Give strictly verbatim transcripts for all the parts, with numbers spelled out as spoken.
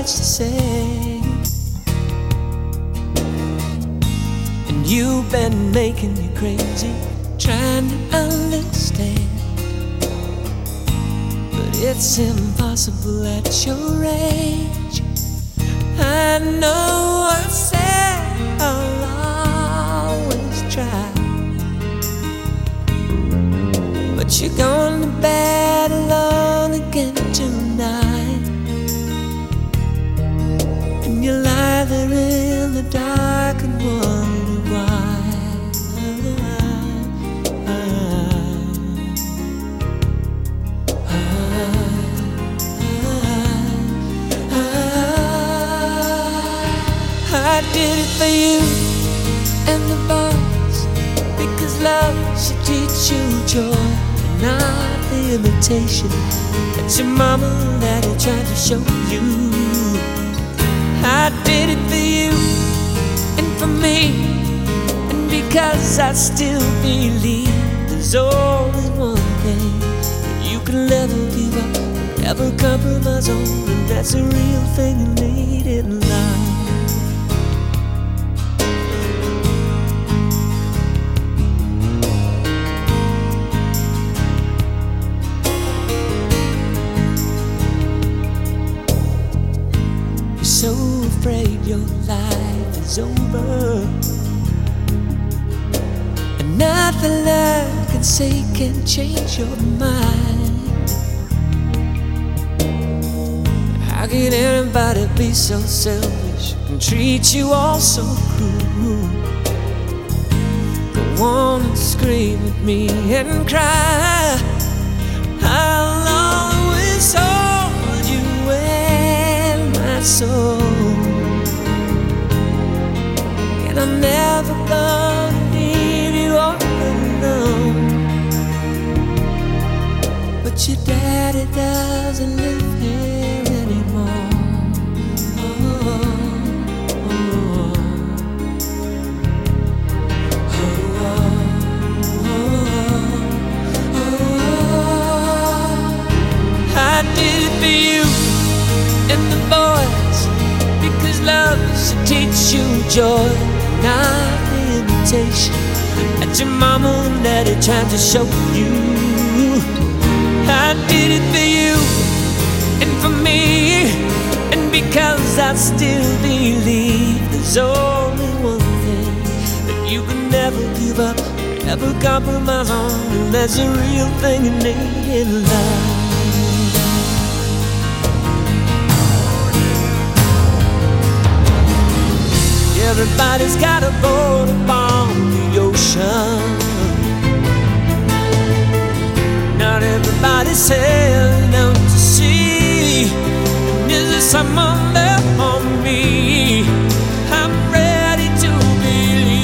much to say, and you've been making me crazy, trying to understand. But it's impossible at your age. I know I said I'll always try, but you're going to bed alone again tonight, and you lie there in the dark and wonder why. I did it for you and the boys, because love should teach you joy, not the imitation that your mama and daddy tried to show you. I did it for you and for me, and because I still believe there's only one thing that you can never give up, never compromise on, and that's a real thing you need in life. So afraid your life is over, and nothing I can say can change your mind. How can anybody be so selfish and treat you all so cruel? Go on and scream at me and cry. I'll always hold you in my soul, and I'm never gonna leave you all alone. But your daddy doesn't live here anymore. Oh, oh, oh, oh, oh. I did it for you and the boys, because love should teach you joy, not the imitation that your mama and daddy tried to show you. I did it for you and for me, and because I still believe there's only one thing that you can never give up, never compromise on, and that's a real thing you need in life. Everybody's got a boat upon the ocean. Not everybody's sailing out to sea. And is there someone there for me? I'm ready to believe.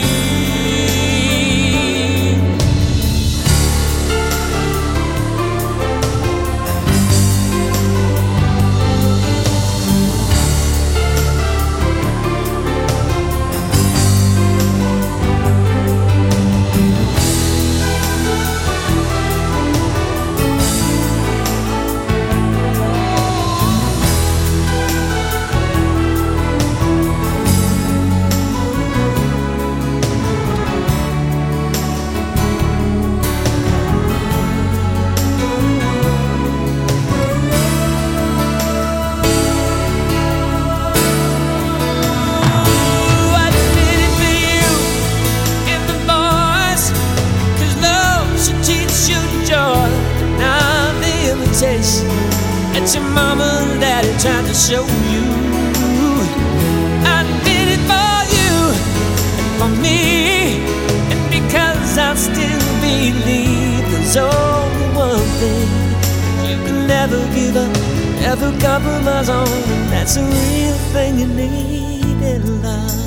That your mama and daddy tried to show you. I did it for you and for me, and because I still believe there's only one thing you can never give up, never compromise on, and that's a real thing you need in life.